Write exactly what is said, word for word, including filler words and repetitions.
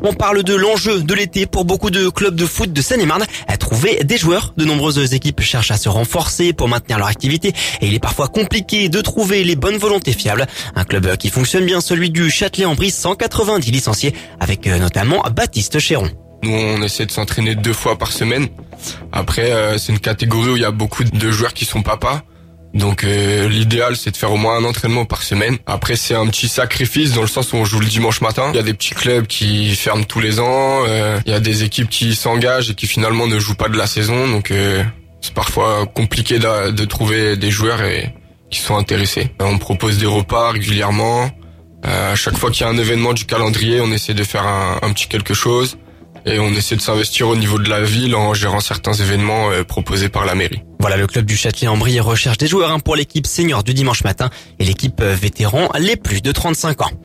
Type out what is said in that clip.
On parle de l'enjeu de l'été pour beaucoup de clubs de foot de Seine-et-Marne à trouver des joueurs. De nombreuses équipes cherchent à se renforcer pour maintenir leur activité et il est parfois compliqué de trouver les bonnes volontés fiables. Un club qui fonctionne bien, celui du Châtelet-en-Brie, cent quatre-vingt-dix licenciés avec notamment Baptiste Chéron. Nous, on essaie de s'entraîner deux fois par semaine. Après, euh, c'est une catégorie où il y a beaucoup de joueurs qui sont papas. Donc euh, l'idéal, c'est de faire au moins un entraînement par semaine. Après, c'est un petit sacrifice dans le sens où on joue le dimanche matin. Il y a des petits clubs qui ferment tous les ans. Euh, il y a des équipes qui s'engagent et qui finalement ne jouent pas de la saison. Donc euh, c'est parfois compliqué de, de trouver des joueurs et, qui sont intéressés. On propose des repas régulièrement. Euh, à chaque fois qu'il y a un événement du calendrier, on essaie de faire un, un petit quelque chose. Et on essaie de s'investir au niveau de la ville en gérant certains événements euh, proposés par la mairie. Voilà, le club du Châtelet-en-Brie recherche des joueurs hein, pour l'équipe senior du dimanche matin et l'équipe vétéran les plus de trente-cinq ans.